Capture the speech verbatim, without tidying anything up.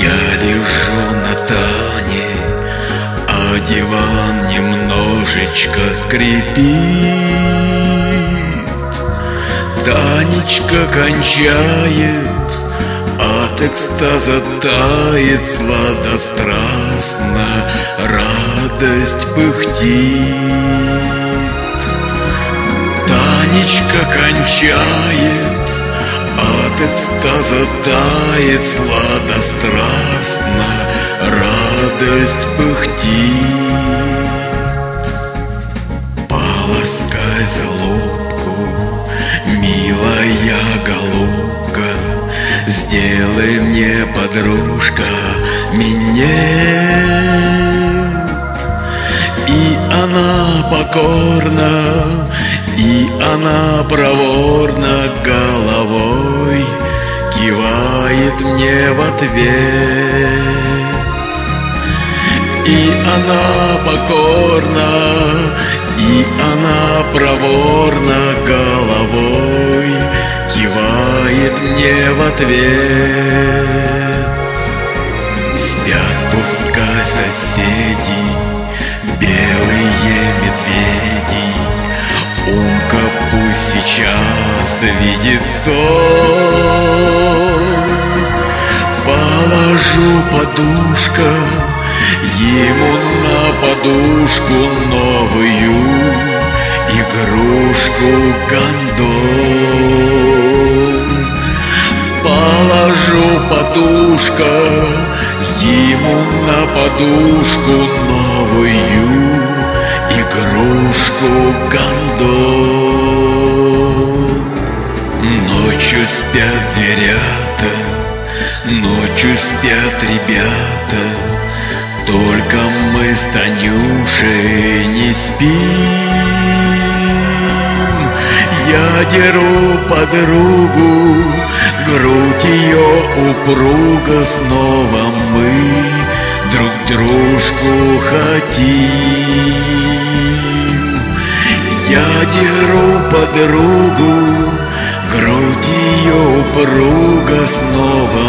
Я лежу на тане, а диван немножечко скрипит. Танечка кончает, от экстаза тает сладострастно, радость пыхтит. Танечка кончает, от экстаза тает сладострастно, радость пыхтит. Полоскай залобку, милая голубка, сделай мне, подружка, минет. И она покорна, и она проворно головой кивает мне в ответ. И она покорна, и она проворно головой кивает мне в ответ. Спят пускай соседи, белые медведи, Умка пусть сейчас видит сон. Положу подушка ему на подушку новую игрушку гондон. Положу подушка ему на подушку новую игрушку гондон. Ночью спят зверята, ночью спят ребята, только мы с Танюшей не спим. Я деру подругу, грудь ее упруга, снова мы друг дружку хотим. Я деру подругу, грудь ее упруга, снова